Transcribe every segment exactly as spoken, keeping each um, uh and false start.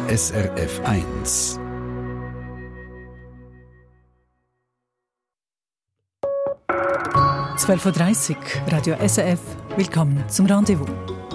S R F eins. zwölf Uhr dreißig, Radio S R F. Willkommen zum Rendezvous.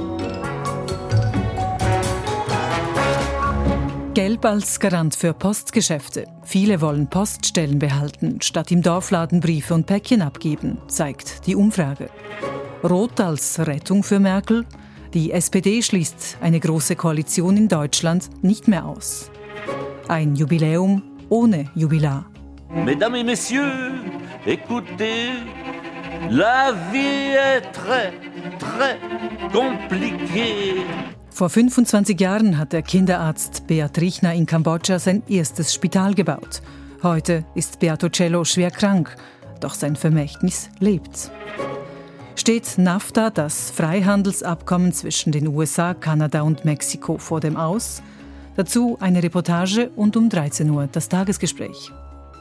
Gelb als Garant für Postgeschäfte. Viele wollen Poststellen behalten, statt im Dorfladen Briefe und Päckchen abgeben, zeigt die Umfrage. Rot als Rettung für Merkel. Die S P D schließt eine große Koalition in Deutschland nicht mehr aus. Ein Jubiläum ohne Jubilar. Mesdames et Messieurs, écoutez, la vie est très, très compliquée. Vor fünfundzwanzig Jahren hat der Kinderarzt Beat Riechner in Kambodscha sein erstes Spital gebaut. Heute ist Beato Cello schwer krank, doch sein Vermächtnis lebt. Steht NAFTA, das Freihandelsabkommen zwischen den U S A, Kanada und Mexiko, vor dem Aus? Dazu eine Reportage und um dreizehn Uhr das Tagesgespräch.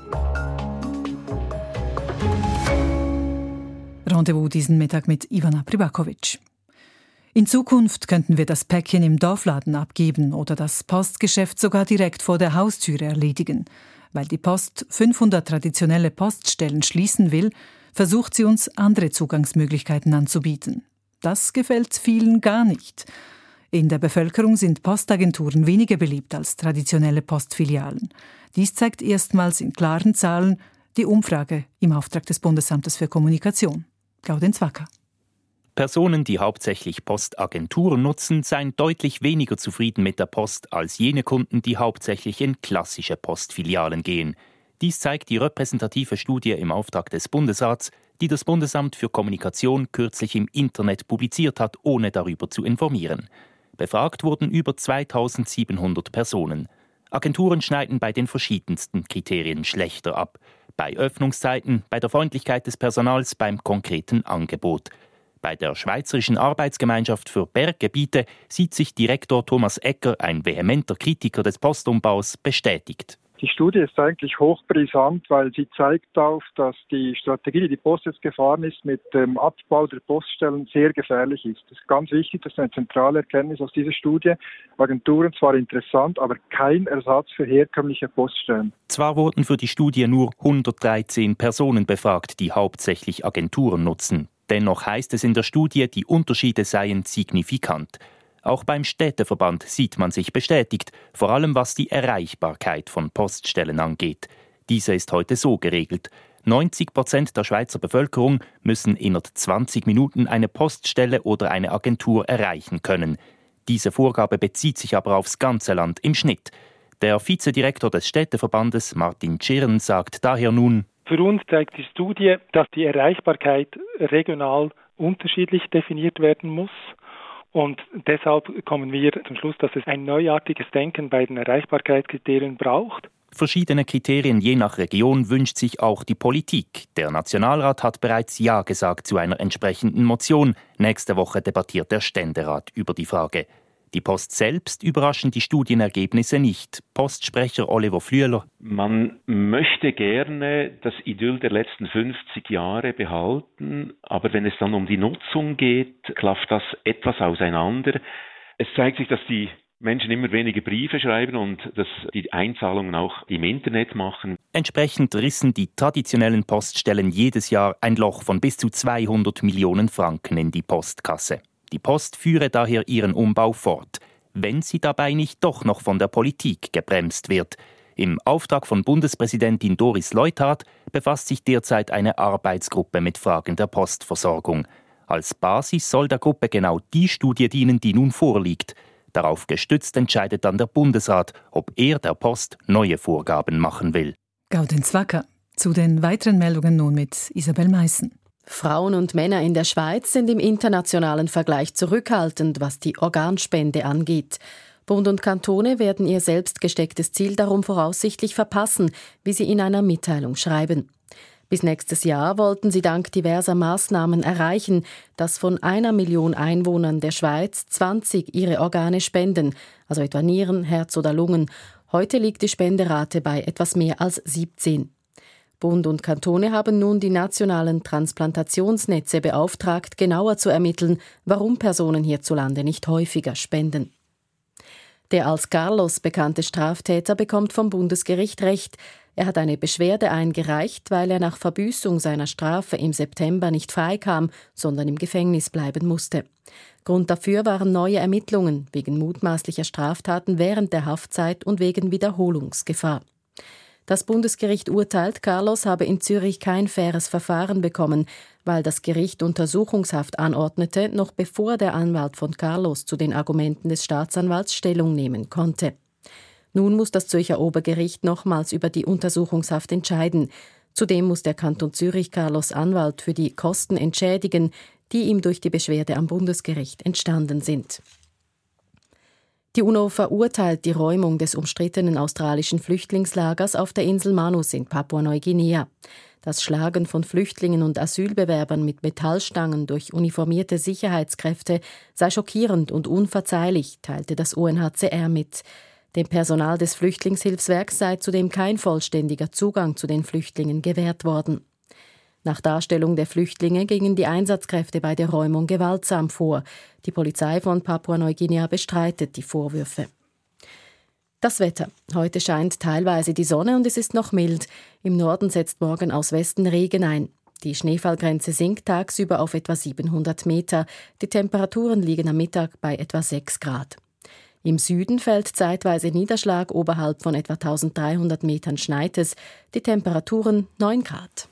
Rendezvous diesen Mittag mit Ivana Pribakovic. In Zukunft könnten wir das Päckchen im Dorfladen abgeben oder das Postgeschäft sogar direkt vor der Haustüre erledigen. Weil die Post fünfhundert traditionelle Poststellen schließen will, versucht sie uns andere Zugangsmöglichkeiten anzubieten. Das gefällt vielen gar nicht. In der Bevölkerung sind Postagenturen weniger beliebt als traditionelle Postfilialen. Dies zeigt erstmals in klaren Zahlen die Umfrage im Auftrag des Bundesamtes für Kommunikation. Gaudenz Wacker. Personen, die hauptsächlich Postagenturen nutzen, seien deutlich weniger zufrieden mit der Post als jene Kunden, die hauptsächlich in klassische Postfilialen gehen. Dies zeigt die repräsentative Studie im Auftrag des Bundesrats, die das Bundesamt für Kommunikation kürzlich im Internet publiziert hat, ohne darüber zu informieren. Befragt wurden über zweitausendsiebenhundert Personen. Agenturen schneiden bei den verschiedensten Kriterien schlechter ab. Bei Öffnungszeiten, bei der Freundlichkeit des Personals, beim konkreten Angebot. Bei der Schweizerischen Arbeitsgemeinschaft für Berggebiete sieht sich Direktor Thomas Egger, ein vehementer Kritiker des Postumbaus, bestätigt. Die Studie ist eigentlich hochbrisant, weil sie zeigt auf, dass die Strategie, die die Post jetzt gefahren ist, mit dem Abbau der Poststellen sehr gefährlich ist. Das ist ganz wichtig, das ist eine zentrale Erkenntnis aus dieser Studie. Agenturen zwar interessant, aber kein Ersatz für herkömmliche Poststellen. Zwar wurden für die Studie nur hundertdreizehn Personen befragt, die hauptsächlich Agenturen nutzen. Dennoch heißt es in der Studie, die Unterschiede seien signifikant. Auch beim Städteverband sieht man sich bestätigt, vor allem was die Erreichbarkeit von Poststellen angeht. Diese ist heute so geregelt. neunzig Prozent der Schweizer Bevölkerung müssen innerhalb zwanzig Minuten eine Poststelle oder eine Agentur erreichen können. Diese Vorgabe bezieht sich aber aufs ganze Land im Schnitt. Der Vizedirektor des Städteverbandes, Martin Tschirn, sagt daher nun: Für uns zeigt die Studie, dass die Erreichbarkeit regional unterschiedlich definiert werden muss. Und deshalb kommen wir zum Schluss, dass es ein neuartiges Denken bei den Erreichbarkeitskriterien braucht. Verschiedene Kriterien je nach Region wünscht sich auch die Politik. Der Nationalrat hat bereits Ja gesagt zu einer entsprechenden Motion. Nächste Woche debattiert der Ständerat über die Frage. Die Post selbst überraschen die Studienergebnisse nicht. Postsprecher Oliver Flüeler: Man möchte gerne das Idyll der letzten fünfzig Jahre behalten, aber wenn es dann um die Nutzung geht, klafft das etwas auseinander. Es zeigt sich, dass die Menschen immer weniger Briefe schreiben und dass die Einzahlungen auch im Internet machen. Entsprechend rissen die traditionellen Poststellen jedes Jahr ein Loch von bis zu zweihundert Millionen Franken in die Postkasse. Die Post führe daher ihren Umbau fort, wenn sie dabei nicht doch noch von der Politik gebremst wird. Im Auftrag von Bundespräsidentin Doris Leuthard befasst sich derzeit eine Arbeitsgruppe mit Fragen der Postversorgung. Als Basis soll der Gruppe genau die Studie dienen, die nun vorliegt. Darauf gestützt entscheidet dann der Bundesrat, ob er der Post neue Vorgaben machen will. Gaudenz Wacker. Zu den weiteren Meldungen nun mit Isabel Meissen. Frauen und Männer in der Schweiz sind im internationalen Vergleich zurückhaltend, was die Organspende angeht. Bund und Kantone werden ihr selbst gestecktes Ziel darum voraussichtlich verpassen, wie sie in einer Mitteilung schreiben. Bis nächstes Jahr wollten sie dank diverser Maßnahmen erreichen, dass von einer Million Einwohnern der Schweiz zwanzig ihre Organe spenden, also etwa Nieren, Herz oder Lungen. Heute liegt die Spenderate bei etwas mehr als siebzehn. Bund und Kantone haben nun die nationalen Transplantationsnetze beauftragt, genauer zu ermitteln, warum Personen hierzulande nicht häufiger spenden. Der als Carlos bekannte Straftäter bekommt vom Bundesgericht Recht. Er hat eine Beschwerde eingereicht, weil er nach Verbüßung seiner Strafe im September nicht freikam, sondern im Gefängnis bleiben musste. Grund dafür waren neue Ermittlungen wegen mutmaßlicher Straftaten während der Haftzeit und wegen Wiederholungsgefahr. Das Bundesgericht urteilt, Carlos habe in Zürich kein faires Verfahren bekommen, weil das Gericht Untersuchungshaft anordnete, noch bevor der Anwalt von Carlos zu den Argumenten des Staatsanwalts Stellung nehmen konnte. Nun muss das Zürcher Obergericht nochmals über die Untersuchungshaft entscheiden. Zudem muss der Kanton Zürich Carlos Anwalt für die Kosten entschädigen, die ihm durch die Beschwerde am Bundesgericht entstanden sind. Die UNO verurteilt die Räumung des umstrittenen australischen Flüchtlingslagers auf der Insel Manus in Papua-Neuguinea. Das Schlagen von Flüchtlingen und Asylbewerbern mit Metallstangen durch uniformierte Sicherheitskräfte sei schockierend und unverzeihlich, teilte das U N H C R mit. Dem Personal des Flüchtlingshilfswerks sei zudem kein vollständiger Zugang zu den Flüchtlingen gewährt worden. Nach Darstellung der Flüchtlinge gingen die Einsatzkräfte bei der Räumung gewaltsam vor. Die Polizei von Papua-Neuguinea bestreitet die Vorwürfe. Das Wetter. Heute scheint teilweise die Sonne und es ist noch mild. Im Norden setzt morgen aus Westen Regen ein. Die Schneefallgrenze sinkt tagsüber auf etwa siebenhundert Meter. Die Temperaturen liegen am Mittag bei etwa sechs Grad. Im Süden fällt zeitweise Niederschlag, oberhalb von etwa dreizehnhundert Metern schneit es. Die Temperaturen neun Grad.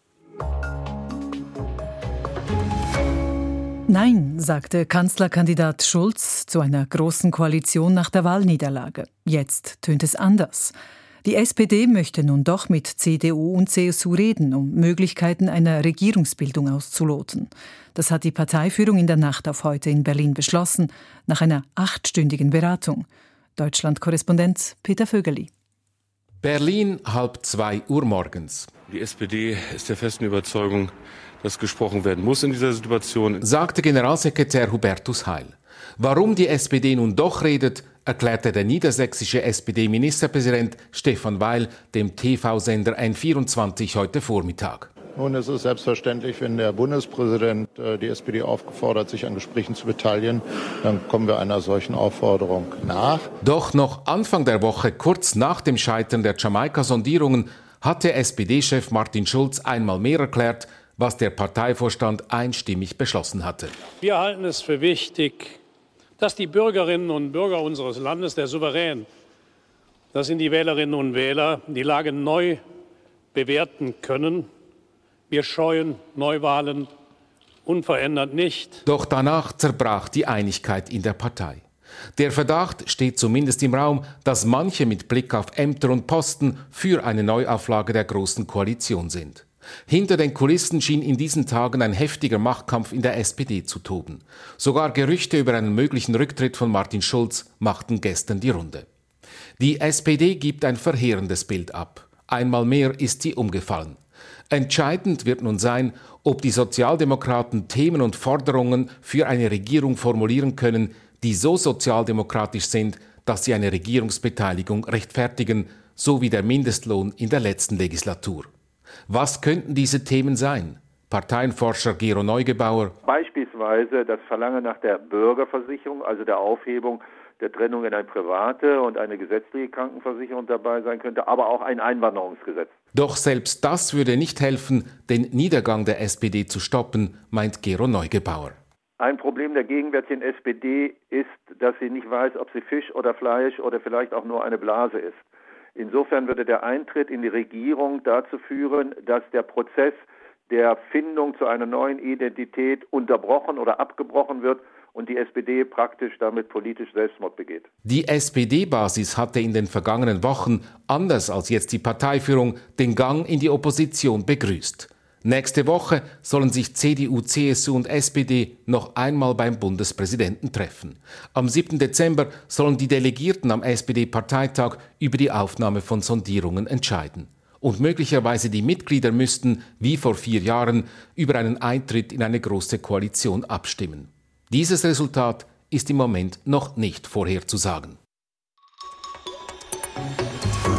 Nein, sagte Kanzlerkandidat Schulz zu einer großen Koalition nach der Wahlniederlage. Jetzt tönt es anders. Die S P D möchte nun doch mit C D U und C S U reden, um Möglichkeiten einer Regierungsbildung auszuloten. Das hat die Parteiführung in der Nacht auf heute in Berlin beschlossen, nach einer achtstündigen Beratung. Deutschland-Korrespondent Peter Vögeli. Berlin, halb zwei Uhr morgens. Die S P D ist der festen Überzeugung, dass gesprochen werden muss in dieser Situation, sagte Generalsekretär Hubertus Heil. Warum die S P D nun doch redet, erklärte der niedersächsische S P D-Ministerpräsident Stefan Weil dem T V-Sender N vierundzwanzig heute Vormittag. Nun, es ist selbstverständlich, wenn der Bundespräsident die S P D aufgefordert, sich an Gesprächen zu beteiligen, dann kommen wir einer solchen Aufforderung nach. Doch noch Anfang der Woche, kurz nach dem Scheitern der Jamaika-Sondierungen, hatte S P D-Chef Martin Schulz einmal mehr erklärt, was der Parteivorstand einstimmig beschlossen hatte. Wir halten es für wichtig, dass die Bürgerinnen und Bürger unseres Landes, der Souverän, das sind die Wählerinnen und Wähler, die Lage neu bewerten können. Wir scheuen Neuwahlen unverändert nicht. Doch danach zerbrach die Einigkeit in der Partei. Der Verdacht steht zumindest im Raum, dass manche mit Blick auf Ämter und Posten für eine Neuauflage der Großen Koalition sind. Hinter den Kulissen schien in diesen Tagen ein heftiger Machtkampf in der S P D zu toben. Sogar Gerüchte über einen möglichen Rücktritt von Martin Schulz machten gestern die Runde. Die S P D gibt ein verheerendes Bild ab. Einmal mehr ist sie umgefallen. Entscheidend wird nun sein, ob die Sozialdemokraten Themen und Forderungen für eine Regierung formulieren können, die so sozialdemokratisch sind, dass sie eine Regierungsbeteiligung rechtfertigen, so wie der Mindestlohn in der letzten Legislatur. Was könnten diese Themen sein? Parteienforscher Gero Neugebauer. Beispielsweise das Verlangen nach der Bürgerversicherung, also der Aufhebung der Trennung in eine private und eine gesetzliche Krankenversicherung dabei sein könnte, aber auch ein Einwanderungsgesetz. Doch selbst das würde nicht helfen, den Niedergang der S P D zu stoppen, meint Gero Neugebauer. Ein Problem der gegenwärtigen S P D ist, dass sie nicht weiß, ob sie Fisch oder Fleisch oder vielleicht auch nur eine Blase ist. Insofern würde der Eintritt in die Regierung dazu führen, dass der Prozess der Findung zu einer neuen Identität unterbrochen oder abgebrochen wird und die S P D praktisch damit politisch Selbstmord begeht. Die S P D-Basis hatte in den vergangenen Wochen, anders als jetzt die Parteiführung, den Gang in die Opposition begrüßt. Nächste Woche sollen sich C D U, C S U und S P D noch einmal beim Bundespräsidenten treffen. Am siebten Dezember sollen die Delegierten am S P D-Parteitag über die Aufnahme von Sondierungen entscheiden. Und möglicherweise die Mitglieder müssten, wie vor vier Jahren, über einen Eintritt in eine große Koalition abstimmen. Dieses Resultat ist im Moment noch nicht vorherzusagen.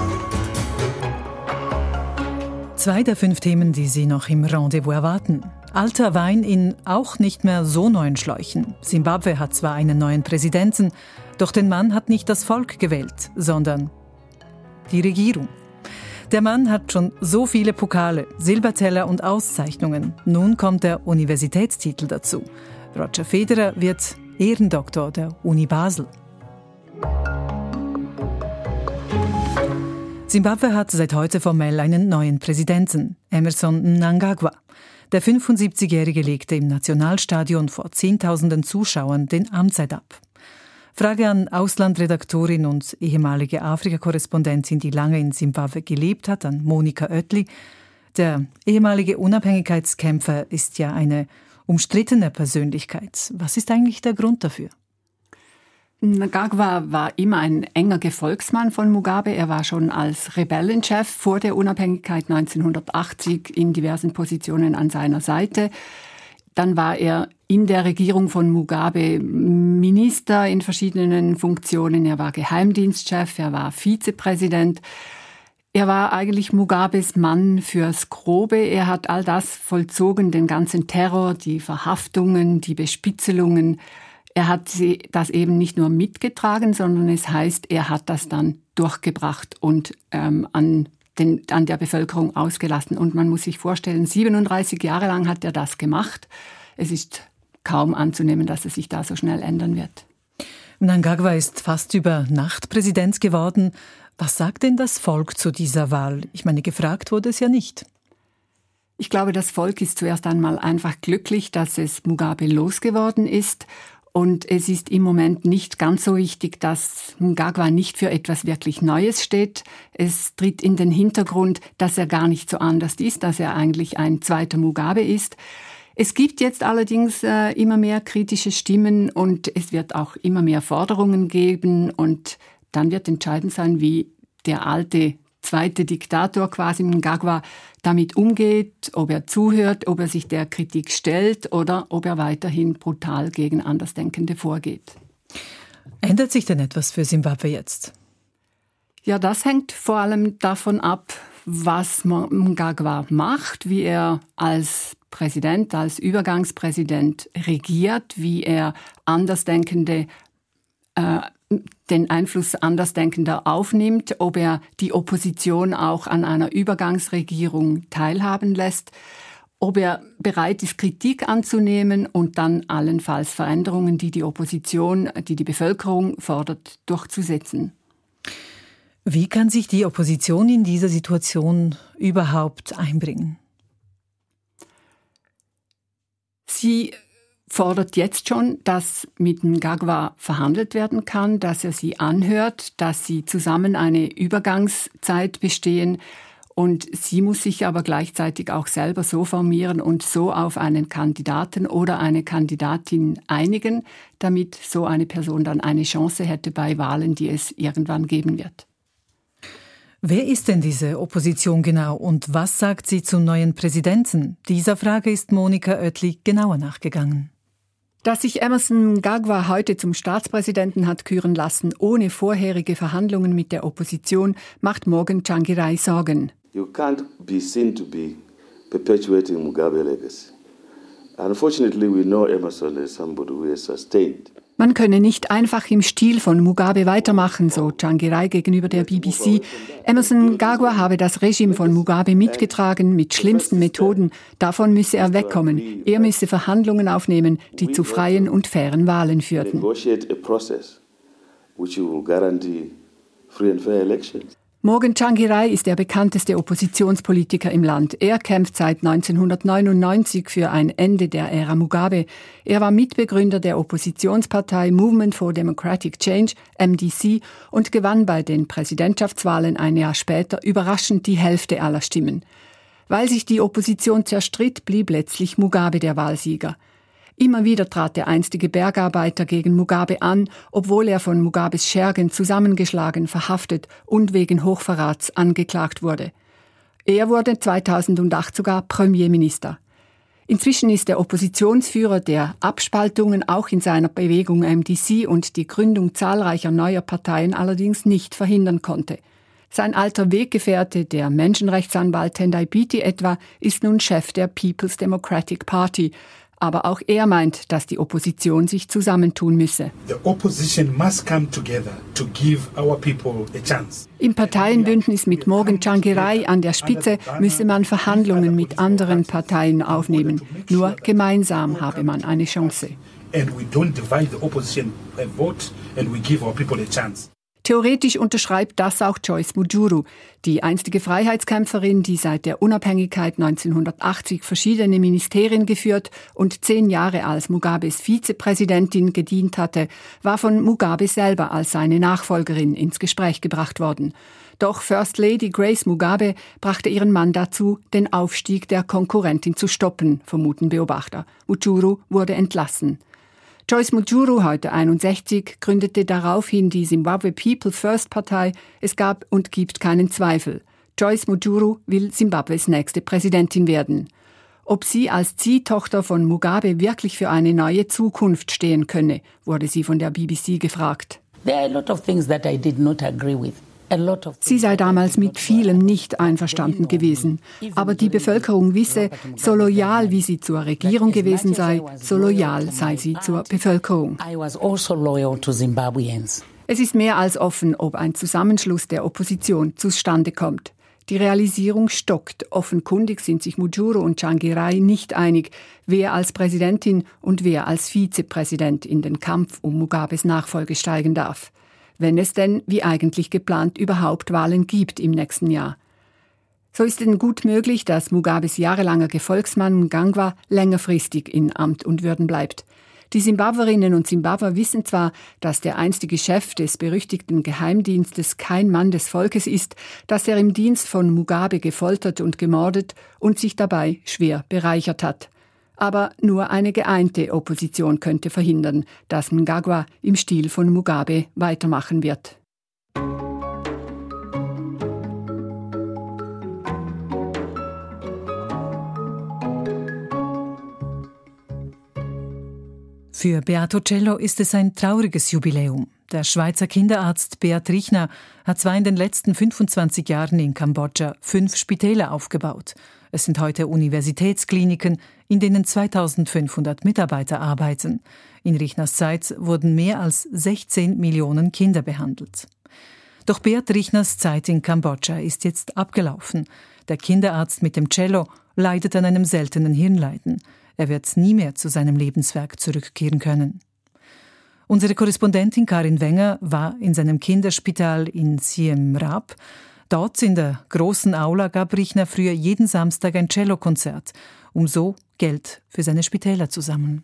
Zwei der fünf Themen, die Sie noch im Rendezvous erwarten. Alter Wein in auch nicht mehr so neuen Schläuchen. Simbabwe hat zwar einen neuen Präsidenten, doch den Mann hat nicht das Volk gewählt, sondern die Regierung. Der Mann hat schon so viele Pokale, Silberteller und Auszeichnungen. Nun kommt der Universitätstitel dazu. Roger Federer wird Ehrendoktor der Uni Basel. Simbabwe hat seit heute formell einen neuen Präsidenten, Emmerson Mnangagwa. Der fünfundsiebzigjährige legte im Nationalstadion vor Zehntausenden Zuschauern den Amtseid ab. Frage an Auslandredaktorin und ehemalige Afrika-Korrespondentin, die lange in Simbabwe gelebt hat, an Monika Oetli. Der ehemalige Unabhängigkeitskämpfer ist ja eine umstrittene Persönlichkeit. Was ist eigentlich der Grund dafür? Mnangagwa war immer ein enger Gefolgsmann von Mugabe. Er war schon als Rebellenchef vor der Unabhängigkeit neunzehnhundertachtzig in diversen Positionen an seiner Seite. Dann war er in der Regierung von Mugabe Minister in verschiedenen Funktionen. Er war Geheimdienstchef, er war Vizepräsident. Er war eigentlich Mugabes Mann fürs Grobe. Er hat all das vollzogen, den ganzen Terror, die Verhaftungen, die Bespitzelungen. Er hat das eben nicht nur mitgetragen, sondern es heißt, er hat das dann durchgebracht und ähm, an Den, an der Bevölkerung ausgelassen. Und man muss sich vorstellen, siebenunddreißig Jahre lang hat er das gemacht. Es ist kaum anzunehmen, dass es sich da so schnell ändern wird. Mnangagwa ist fast über Nacht Präsident geworden. Was sagt denn das Volk zu dieser Wahl? Ich meine, gefragt wurde es ja nicht. Ich glaube, das Volk ist zuerst einmal einfach glücklich, dass es Mugabe losgeworden ist. Und es ist im Moment nicht ganz so wichtig, dass Mnangagwa nicht für etwas wirklich Neues steht. Es tritt in den Hintergrund, dass er gar nicht so anders ist, dass er eigentlich ein zweiter Mugabe ist. Es gibt jetzt allerdings äh, immer mehr kritische Stimmen und es wird auch immer mehr Forderungen geben. Und dann wird entscheidend sein, wie der alte zweite Diktator quasi Mnangagwa damit umgeht, ob er zuhört, ob er sich der Kritik stellt oder ob er weiterhin brutal gegen Andersdenkende vorgeht. Ändert sich denn etwas für Simbabwe jetzt? Ja, das hängt vor allem davon ab, was Mnangagwa macht, wie er als Präsident, als Übergangspräsident regiert, wie er Andersdenkende äh, den Einfluss Andersdenkender aufnimmt, ob er die Opposition auch an einer Übergangsregierung teilhaben lässt, ob er bereit ist, Kritik anzunehmen und dann allenfalls Veränderungen, die die Opposition, die die Bevölkerung fordert, durchzusetzen. Wie kann sich die Opposition in dieser Situation überhaupt einbringen? Sie fordert jetzt schon, dass mit Mnangagwa verhandelt werden kann, dass er sie anhört, dass sie zusammen eine Übergangszeit bestehen. Und sie muss sich aber gleichzeitig auch selber so formieren und so auf einen Kandidaten oder eine Kandidatin einigen, damit so eine Person dann eine Chance hätte bei Wahlen, die es irgendwann geben wird. Wer ist denn diese Opposition genau und was sagt sie zum neuen Präsidenten? Dieser Frage ist Monika Oetli genauer nachgegangen. Dass sich Emmerson Mnangagwa heute zum Staatspräsidenten hat küren lassen, ohne vorherige Verhandlungen mit der Opposition, macht Morgan Tsvangirai Sorgen. You can't be seen to be perpetuating Mugabe's legacy. Unfortunately, we know Emmerson is somebody who is sustained. Man könne nicht einfach im Stil von Mugabe weitermachen, so Tsvangirai gegenüber der B B C. Emmerson Mnangagwa habe das Regime von Mugabe mitgetragen, mit schlimmsten Methoden. Davon müsse er wegkommen. Er müsse Verhandlungen aufnehmen, die zu freien und fairen Wahlen führten. Morgan Tsvangirai ist der bekannteste Oppositionspolitiker im Land. Er kämpft seit neunzehnhundertneunundneunzig für ein Ende der Ära Mugabe. Er war Mitbegründer der Oppositionspartei Movement for Democratic Change, M D C, und gewann bei den Präsidentschaftswahlen ein Jahr später überraschend die Hälfte aller Stimmen. Weil sich die Opposition zerstritt, blieb letztlich Mugabe der Wahlsieger. Immer wieder trat der einstige Bergarbeiter gegen Mugabe an, obwohl er von Mugabes Schergen zusammengeschlagen, verhaftet und wegen Hochverrats angeklagt wurde. Er wurde zweitausendacht sogar Premierminister. Inzwischen ist der Oppositionsführer, der Abspaltungen auch in seiner Bewegung M D C und die Gründung zahlreicher neuer Parteien allerdings nicht verhindern konnte. Sein alter Weggefährte, der Menschenrechtsanwalt Tendai Biti etwa, ist nun Chef der People's Democratic Party. Aber auch er meint, dass die Opposition sich zusammentun müsse. The opposition must come together to give our people a chance. Im Parteienbündnis mit Morgan Tsvangirai an der Spitze müsse man Verhandlungen mit anderen Parteien aufnehmen. Nur gemeinsam habe man eine Chance. And we don't divide the opposition a vote and we give our people a chance. Theoretisch unterschreibt das auch Joyce Mujuru, die einstige Freiheitskämpferin, die seit der Unabhängigkeit neunzehnhundertachtzig verschiedene Ministerien geführt und zehn Jahre als Mugabes Vizepräsidentin gedient hatte, war von Mugabe selber als seine Nachfolgerin ins Gespräch gebracht worden. Doch First Lady Grace Mugabe brachte ihren Mann dazu, den Aufstieg der Konkurrentin zu stoppen, vermuten Beobachter. Mujuru wurde entlassen. Joyce Mujuru, heute einundsechzig, gründete daraufhin die Zimbabwe People First Partei. Es gab und gibt keinen Zweifel. Joyce Mujuru will Zimbabwes nächste Präsidentin werden. Ob sie als Ziehtochter von Mugabe wirklich für eine neue Zukunft stehen könne, wurde sie von der B B C gefragt. There are a lot of things that I did not agree with. Sie sei damals mit vielem nicht einverstanden gewesen. Aber die Bevölkerung wisse, so loyal wie sie zur Regierung gewesen sei, so loyal sei sie zur Bevölkerung. Es ist mehr als offen, ob ein Zusammenschluss der Opposition zustande kommt. Die Realisierung stockt. Offenkundig sind sich Mujuru und Tsvangirai nicht einig, wer als Präsidentin und wer als Vizepräsident in den Kampf um Mugabes Nachfolge steigen darf. Wenn es denn, wie eigentlich geplant, überhaupt Wahlen gibt im nächsten Jahr. So ist es gut möglich, dass Mugabes jahrelanger Gefolgsmann Mnangagwa längerfristig in Amt und Würden bleibt. Die Zimbabwerinnen und Zimbabwer wissen zwar, dass der einstige Chef des berüchtigten Geheimdienstes kein Mann des Volkes ist, dass er im Dienst von Mugabe gefoltert und gemordet und sich dabei schwer bereichert hat. Aber nur eine geeinte Opposition könnte verhindern, dass Mnangagwa im Stil von Mugabe weitermachen wird. Für Beato Cello ist es ein trauriges Jubiläum. Der Schweizer Kinderarzt Beat Richner hat zwar in den letzten fünfundzwanzig Jahren in Kambodscha fünf Spitäler aufgebaut. Es sind heute Universitätskliniken, in denen zweitausendfünfhundert Mitarbeiter arbeiten. In Richners Zeit wurden mehr als sechzehn Millionen Kinder behandelt. Doch Beat Richners Zeit in Kambodscha ist jetzt abgelaufen. Der Kinderarzt mit dem Cello leidet an einem seltenen Hirnleiden. Er wird nie mehr zu seinem Lebenswerk zurückkehren können. Unsere Korrespondentin Karin Wenger war in seinem Kinderspital in Siem Reap. Dort in der großen Aula gab Richner früher jeden Samstag ein Cellokonzert, um so Geld für seine Spitäler zu sammeln.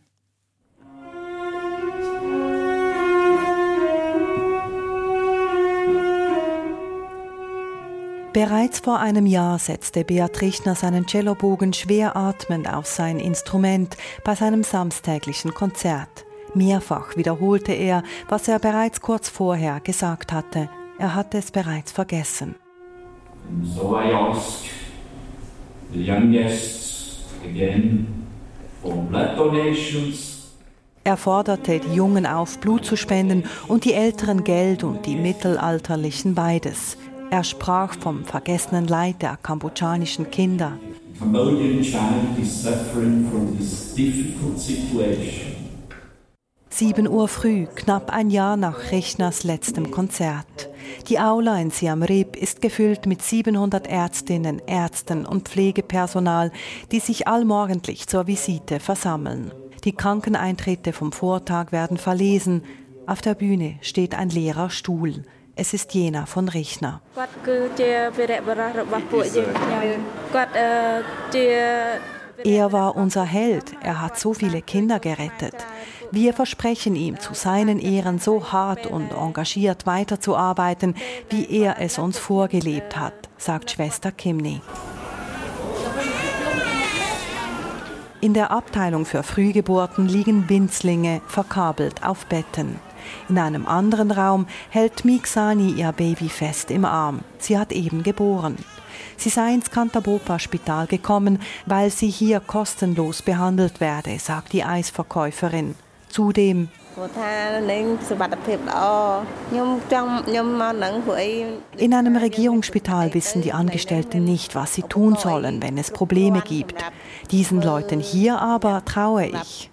Bereits vor einem Jahr setzte Beat Richner seinen Cellobogen schwer atmend auf sein Instrument bei seinem samstäglichen Konzert. Mehrfach wiederholte er, was er bereits kurz vorher gesagt hatte. Er hatte es bereits vergessen. And so I ask the young guests again for blood donations. Er forderte die Jungen auf, Blut zu spenden und die Älteren Geld und die Mittelalterlichen beides. Er sprach vom vergessenen Leid der kambodschanischen Kinder. The Cambodian child is suffering from this difficult situation. Sieben Uhr früh, knapp ein Jahr nach Richners letztem Konzert. Die Aula in Siem Reap ist gefüllt mit siebenhundert Ärztinnen, Ärzten und Pflegepersonal, die sich allmorgendlich zur Visite versammeln. Die Krankeneintritte vom Vortag werden verlesen. Auf der Bühne steht ein leerer Stuhl. Es ist jener von Richner. Er war unser Held. Er hat so viele Kinder gerettet. Wir versprechen ihm, zu seinen Ehren so hart und engagiert weiterzuarbeiten, wie er es uns vorgelebt hat, sagt Schwester Kimni. In der Abteilung für Frühgeburten liegen Winzlinge verkabelt auf Betten. In einem anderen Raum hält Miksani ihr Baby fest im Arm. Sie hat eben geboren. Sie sei ins Kantabopa-Spital gekommen, weil sie hier kostenlos behandelt werde, sagt die Eisverkäuferin. Zudem In einem Regierungsspital wissen die Angestellten nicht, was sie tun sollen, wenn es Probleme gibt. Diesen Leuten hier aber traue ich.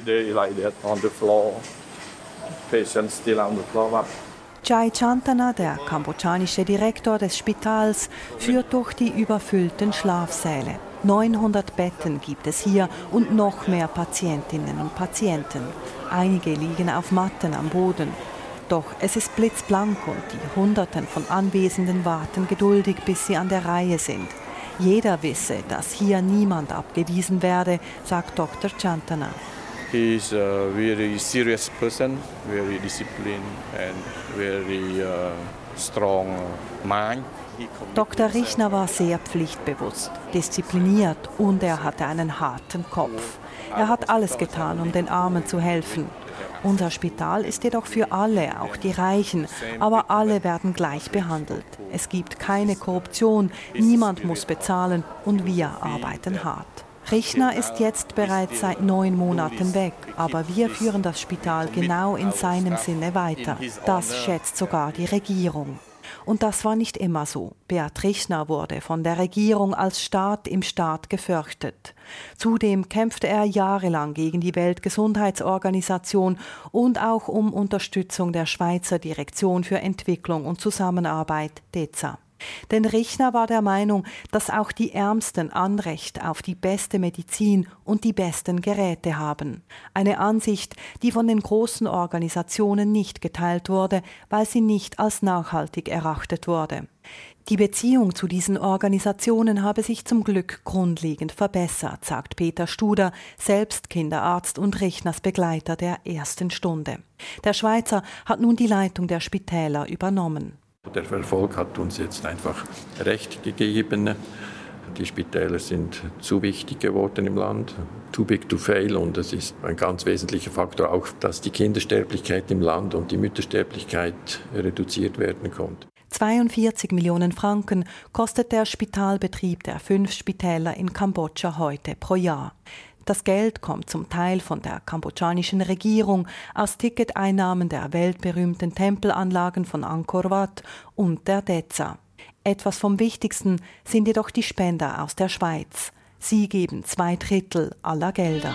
Jai Chantana, der kambodschanische Direktor des Spitals, führt durch die überfüllten Schlafsäle. neunhundert Betten gibt es hier und noch mehr Patientinnen und Patienten. Einige liegen auf Matten am Boden. Doch es ist blitzblank und die Hunderten von Anwesenden warten geduldig, bis sie an der Reihe sind. Jeder wisse, dass hier niemand abgewiesen werde, sagt Doktor Chantana. He is a very serious person, very disciplined and very uh, strong mind. Doktor Richner war sehr pflichtbewusst, diszipliniert und er hatte einen harten Kopf. Er hat alles getan, um den Armen zu helfen. Unser Spital ist jedoch für alle, auch die Reichen, aber alle werden gleich behandelt. Es gibt keine Korruption, niemand muss bezahlen und wir arbeiten hart. Richner ist jetzt bereits seit neun Monaten weg, aber wir führen das Spital genau in seinem Sinne weiter. Das schätzt sogar die Regierung. Und das war nicht immer so. Beat Richner wurde von der Regierung als Staat im Staat gefürchtet. Zudem kämpfte er jahrelang gegen die Weltgesundheitsorganisation und auch um Unterstützung der Schweizer Direktion für Entwicklung und Zusammenarbeit, D E Z A. Denn Richner war der Meinung, dass auch die Ärmsten Anrecht auf die beste Medizin und die besten Geräte haben. Eine Ansicht, die von den großen Organisationen nicht geteilt wurde, weil sie nicht als nachhaltig erachtet wurde. Die Beziehung zu diesen Organisationen habe sich zum Glück grundlegend verbessert, sagt Peter Studer, selbst Kinderarzt und Richners Begleiter der ersten Stunde. Der Schweizer hat nun die Leitung der Spitäler übernommen. Der Erfolg hat uns jetzt einfach Recht gegeben. Die Spitäler sind zu wichtig geworden im Land, too big to fail. Und es ist ein ganz wesentlicher Faktor auch, dass die Kindersterblichkeit im Land und die Müttersterblichkeit reduziert werden konnte. zweiundvierzig Millionen Franken kostet der Spitalbetrieb der fünf Spitäler in Kambodscha heute pro Jahr. Das Geld kommt zum Teil von der kambodschanischen Regierung aus Ticketeinnahmen der weltberühmten Tempelanlagen von Angkor Wat und der D E Z A. Etwas vom Wichtigsten sind jedoch die Spender aus der Schweiz. Sie geben zwei Drittel aller Gelder.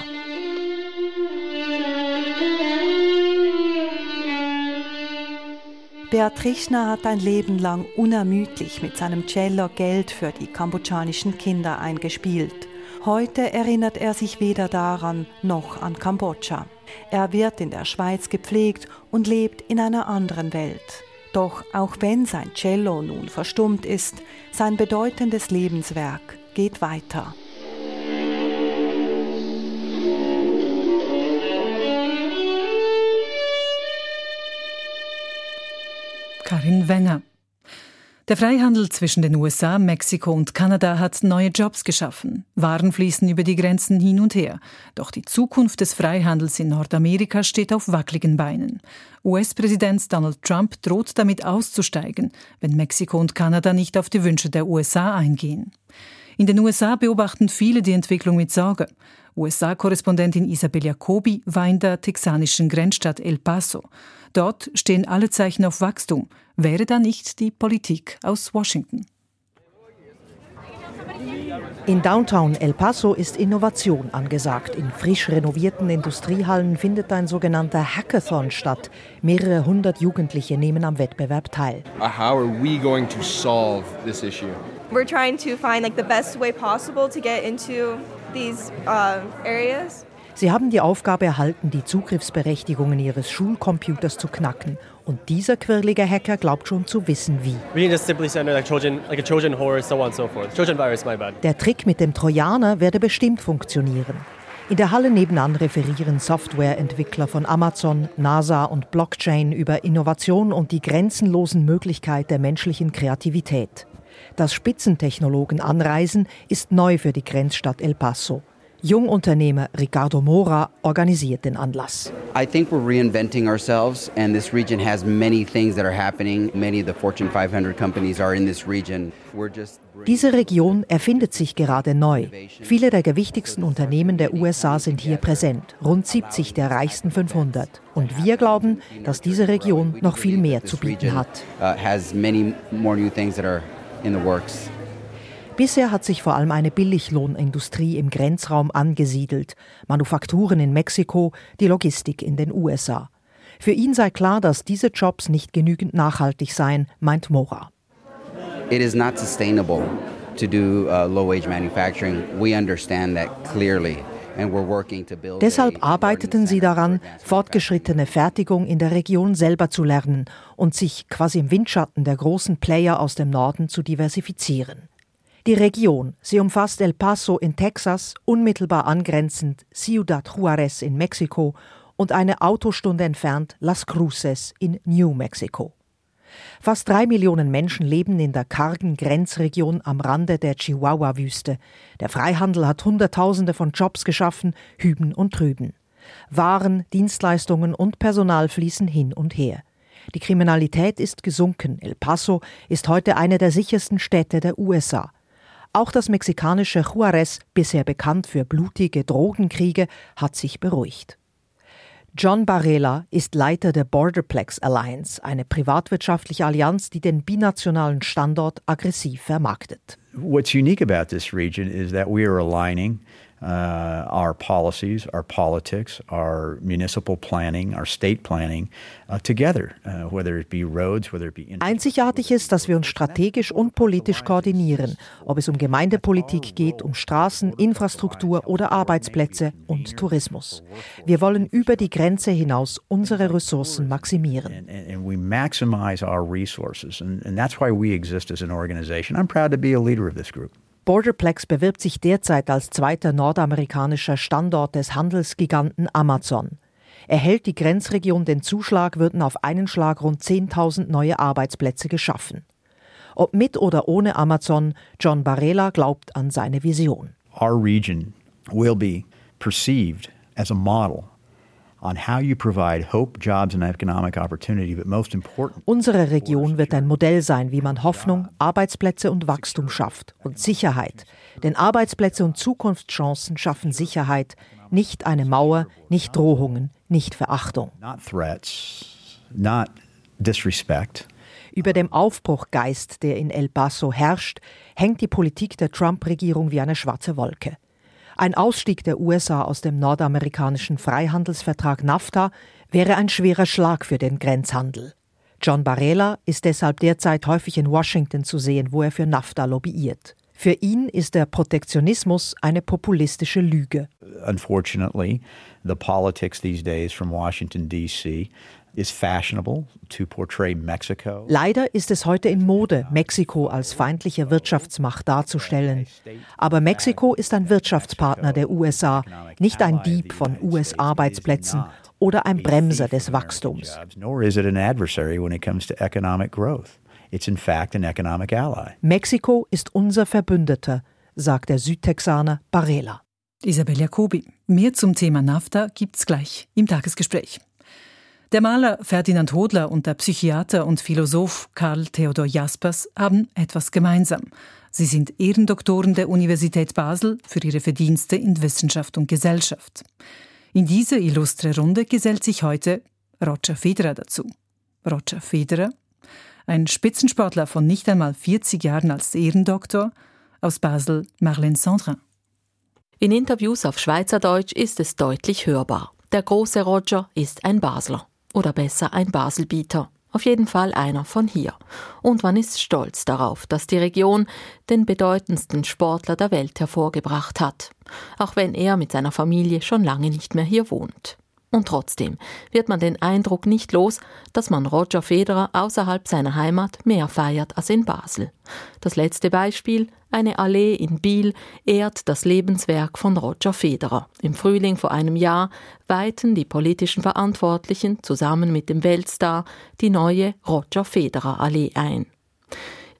Beat Richner hat ein Leben lang unermüdlich mit seinem Cello Geld für die kambodschanischen Kinder eingespielt. Heute erinnert er sich weder daran noch an Kambodscha. Er wird in der Schweiz gepflegt und lebt in einer anderen Welt. Doch auch wenn sein Cello nun verstummt ist, sein bedeutendes Lebenswerk geht weiter. Karin Wenger. Der Freihandel zwischen den U S A, Mexiko und Kanada hat neue Jobs geschaffen. Waren fließen über die Grenzen hin und her. Doch die Zukunft des Freihandels in Nordamerika steht auf wackeligen Beinen. U S-Präsident Donald Trump droht damit auszusteigen, wenn Mexiko und Kanada nicht auf die Wünsche der U S A eingehen. In den U S A beobachten viele die Entwicklung mit Sorge. U S A-Korrespondentin Isabel Jacobi war in der texanischen Grenzstadt El Paso. Dort stehen alle Zeichen auf Wachstum. Wäre da nicht die Politik aus Washington? In Downtown El Paso ist Innovation angesagt. In frisch renovierten Industriehallen findet ein sogenannter Hackathon statt. Mehrere hundert Jugendliche nehmen am Wettbewerb teil. How are we going to solve this issue? We're trying to find like the best way possible to get into these uh, areas. Sie haben die Aufgabe erhalten, die Zugriffsberechtigungen ihres Schulcomputers zu knacken. Und dieser quirlige Hacker glaubt schon zu wissen, wie. Der Trick mit dem Trojaner werde bestimmt funktionieren. In der Halle nebenan referieren Softwareentwickler von Amazon, NASA und Blockchain über Innovation und die grenzenlosen Möglichkeiten der menschlichen Kreativität. Dass Spitzentechnologen anreisen, ist neu für die Grenzstadt El Paso. Jungunternehmer Ricardo Mora organisiert den Anlass. I think we're reinventing ourselves, and this region has many things that are happening. Many of the Fortune five hundred companies are in this region. We're just Diese Region erfindet sich gerade neu. Viele der gewichtigsten Unternehmen der U S A sind hier präsent, rund siebzig der reichsten fünfhundert. Und wir glauben, dass diese Region noch viel mehr zu bieten hat. Bisher hat sich vor allem eine Billiglohnindustrie im Grenzraum angesiedelt, Manufakturen in Mexiko, die Logistik in den U S A. Für ihn sei klar, dass diese Jobs nicht genügend nachhaltig seien, meint Mora. It is not sustainable to do uh, low-wage manufacturing. We understand that clearly. And we're working to build Deshalb arbeiteten sie daran, fortgeschrittene Fertigung in der Region selber zu lernen und sich quasi im Windschatten der großen Player aus dem Norden zu diversifizieren. Die Region, sie umfasst El Paso in Texas, unmittelbar angrenzend Ciudad Juárez in Mexiko und eine Autostunde entfernt Las Cruces in New Mexico. Fast drei Millionen Menschen leben in der kargen Grenzregion am Rande der Chihuahua-Wüste. Der Freihandel hat Hunderttausende von Jobs geschaffen, hüben und drüben. Waren, Dienstleistungen und Personal fließen hin und her. Die Kriminalität ist gesunken. El Paso ist heute eine der sichersten Städte der U S A. Auch das mexikanische Juárez, bisher bekannt für blutige Drogenkriege, hat sich beruhigt. John Barela ist Leiter der Borderplex Alliance, eine privatwirtschaftliche Allianz, die den binationalen Standort aggressiv vermarktet. What's unique about this region is that we are aligning uh, our policies, our politics, our municipal planning, our state planning uh, together, uh, whether it be roads, whether it be... Einzigartig ist, dass wir uns strategisch und politisch koordinieren, ob es um Gemeindepolitik geht, um Straßen, Infrastruktur oder Arbeitsplätze und Tourismus. Wir wollen über die Grenze hinaus unsere Ressourcen maximieren. And, and we maximize our resources, and, and that's why we exist as an organization. I'm proud to be a leader of this group. Borderplex bewirbt sich derzeit als zweiter nordamerikanischer Standort des Handelsgiganten Amazon. Erhält die Grenzregion den Zuschlag, würden auf einen Schlag rund zehntausend neue Arbeitsplätze geschaffen. Ob mit oder ohne Amazon, John Barela glaubt an seine Vision. Our region will be perceived as a model on how you provide hope, jobs and economic opportunity, but most important. Unsere Region wird ein Modell sein, wie man Hoffnung, Arbeitsplätze und Wachstum schafft und Sicherheit. Denn Arbeitsplätze und Zukunftschancen schaffen Sicherheit, nicht eine Mauer, nicht Drohungen, nicht Verachtung. Not threats, not disrespect. Über dem Aufbruchgeist, der in El Paso herrscht, hängt die Politik der Trump-Regierung wie eine schwarze Wolke. Ein Ausstieg der U S A aus dem nordamerikanischen Freihandelsvertrag NAFTA wäre ein schwerer Schlag für den Grenzhandel. John Barela ist deshalb derzeit häufig in Washington zu sehen, wo er für NAFTA lobbyiert. Für ihn ist der Protektionismus eine populistische Lüge. Unfortunately, the politics these days from Washington D C is fashionable to portray Mexico. Leider ist es heute in Mode, Mexiko als feindliche Wirtschaftsmacht darzustellen. Aber Mexiko ist ein Wirtschaftspartner der U S A, nicht ein Dieb von U S-Arbeitsplätzen oder ein Bremser des Wachstums. Nor is it an adversary when it comes to economic growth. It's in fact an economic ally. Mexiko ist unser Verbündeter, sagt der Südtexaner Barela. Isabel Jacobi. Mehr zum Thema NAFTA gibt's gleich im Tagesgespräch. Der Maler Ferdinand Hodler und der Psychiater und Philosoph Karl Theodor Jaspers haben etwas gemeinsam. Sie sind Ehrendoktoren der Universität Basel für ihre Verdienste in Wissenschaft und Gesellschaft. In diese illustre Runde gesellt sich heute Roger Federer dazu. Roger Federer, ein Spitzensportler von nicht einmal vierzig Jahren als Ehrendoktor, aus Basel Marlène Sandrin. In Interviews auf Schweizerdeutsch ist es deutlich hörbar. Der große Roger ist ein Basler. Oder besser ein Baselbieter. Auf jeden Fall einer von hier. Und man ist stolz darauf, dass die Region den bedeutendsten Sportler der Welt hervorgebracht hat. Auch wenn er mit seiner Familie schon lange nicht mehr hier wohnt. Und trotzdem wird man den Eindruck nicht los, dass man Roger Federer außerhalb seiner Heimat mehr feiert als in Basel. Das letzte Beispiel, eine Allee in Biel, ehrt das Lebenswerk von Roger Federer. Im Frühling vor einem Jahr weihten die politischen Verantwortlichen zusammen mit dem Weltstar die neue Roger Federer Allee ein.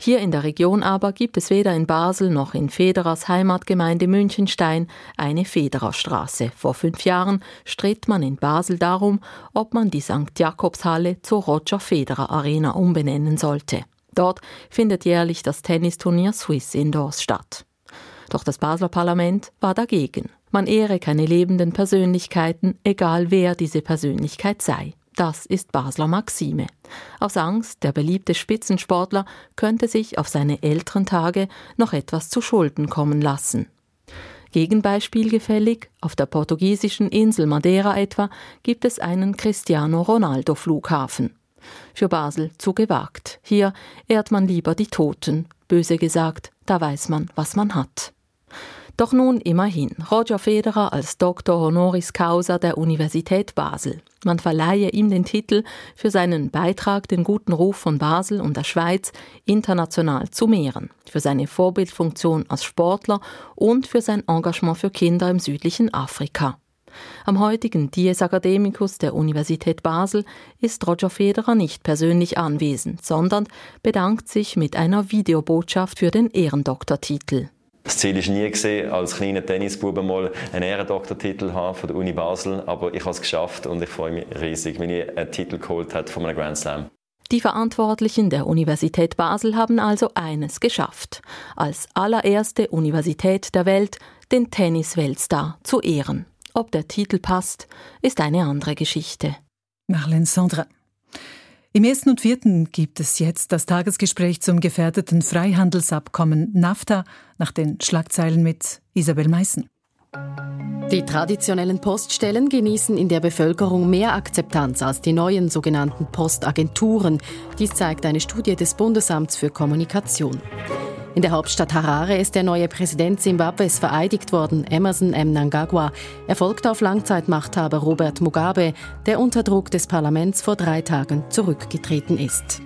Hier in der Region aber gibt es weder in Basel noch in Federers Heimatgemeinde Münchenstein eine Federerstraße. Vor fünf Jahren stritt man in Basel darum, ob man die Sankt Jakobshalle zur Roger Federer Arena umbenennen sollte. Dort findet jährlich das Tennisturnier Swiss Indoors statt. Doch das Basler Parlament war dagegen. Man ehre keine lebenden Persönlichkeiten, egal wer diese Persönlichkeit sei. Das ist Basler Maxime. Aus Angst, der beliebte Spitzensportler könnte sich auf seine älteren Tage noch etwas zu Schulden kommen lassen. Gegenbeispiel gefällig, auf der portugiesischen Insel Madeira etwa gibt es einen Cristiano-Ronaldo-Flughafen. Für Basel zu gewagt. Hier ehrt man lieber die Toten. Böse gesagt, da weiß man, was man hat. Doch nun immerhin, Roger Federer als Doktor Honoris Causa der Universität Basel. Man verleihe ihm den Titel für seinen Beitrag, den guten Ruf von Basel und der Schweiz international zu mehren, für seine Vorbildfunktion als Sportler und für sein Engagement für Kinder im südlichen Afrika. Am heutigen Dies Academicus der Universität Basel ist Roger Federer nicht persönlich anwesend, sondern bedankt sich mit einer Videobotschaft für den Ehrendoktortitel. Das Ziel war nie, als kleiner Tennisbube mal einen Ehrendoktortitel zu haben von der Uni Basel, aber ich habe es geschafft und ich freue mich riesig, wenn ich einen Titel geholt habe von einem Grand Slam. Die Verantwortlichen der Universität Basel haben also eines geschafft, als allererste Universität der Welt den Tennis-Weltstar zu ehren. Ob der Titel passt, ist eine andere Geschichte. Marlène Sandra. Im ersten und vierten gibt es jetzt das Tagesgespräch zum gefährdeten Freihandelsabkommen NAFTA nach den Schlagzeilen mit Isabel Meissen. Die traditionellen Poststellen genießen in der Bevölkerung mehr Akzeptanz als die neuen sogenannten Postagenturen. Dies zeigt eine Studie des Bundesamts für Kommunikation. In der Hauptstadt Harare ist der neue Präsident Simbabwes vereidigt worden, Emmerson Mnangagwa. Er folgt auf Langzeitmachthaber Robert Mugabe, der unter Druck des Parlaments vor drei Tagen zurückgetreten ist.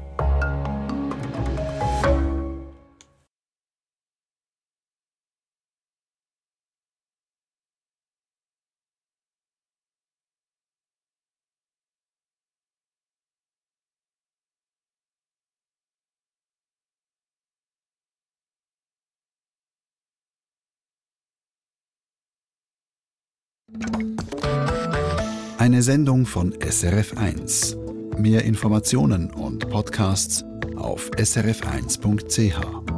Eine Sendung von S R F eins. Mehr Informationen und Podcasts auf s r f eins punkt c h.